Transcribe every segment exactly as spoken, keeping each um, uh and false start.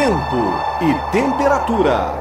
Tempo e temperatura.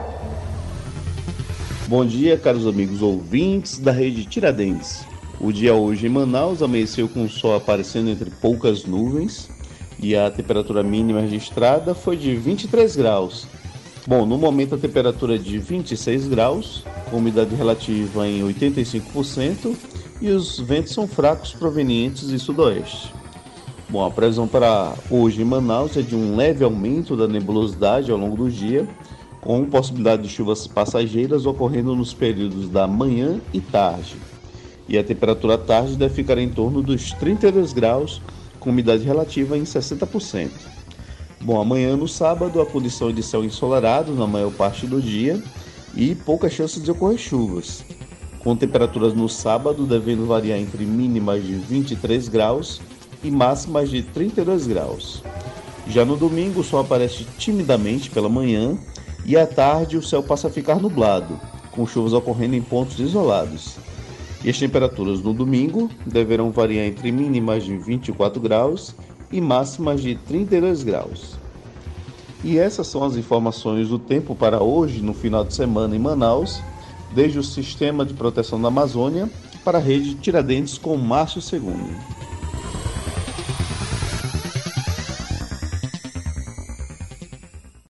Bom dia, caros amigos ouvintes da Rede Tiradentes. O dia hoje em Manaus amanheceu com o sol aparecendo entre poucas nuvens e a temperatura mínima registrada foi de vinte e três graus. Bom, no momento a temperatura é de vinte e seis graus, com umidade relativa em oitenta e cinco por cento e os ventos são fracos provenientes de sudoeste. Bom, a previsão para hoje em Manaus é de um leve aumento da nebulosidade ao longo do dia, com possibilidade de chuvas passageiras ocorrendo nos períodos da manhã e tarde. E a temperatura à tarde deve ficar em torno dos trinta e dois graus, com umidade relativa em sessenta por cento. Bom, amanhã no sábado a condição é de céu ensolarado na maior parte do dia e poucas chances de ocorrer chuvas, com temperaturas no sábado devendo variar entre mínimas de vinte e três graus e máximas de trinta e dois graus. Já no domingo o sol aparece timidamente pela manhã e à tarde o céu passa a ficar nublado, com chuvas ocorrendo em pontos isolados. E as temperaturas no domingo deverão variar entre mínimas de vinte e quatro graus e máximas de trinta e dois graus. E essas são as informações do tempo para hoje, no final de semana em Manaus, desde o Sistema de Proteção da Amazônia para a Rede Tiradentes com Márcio Segundo.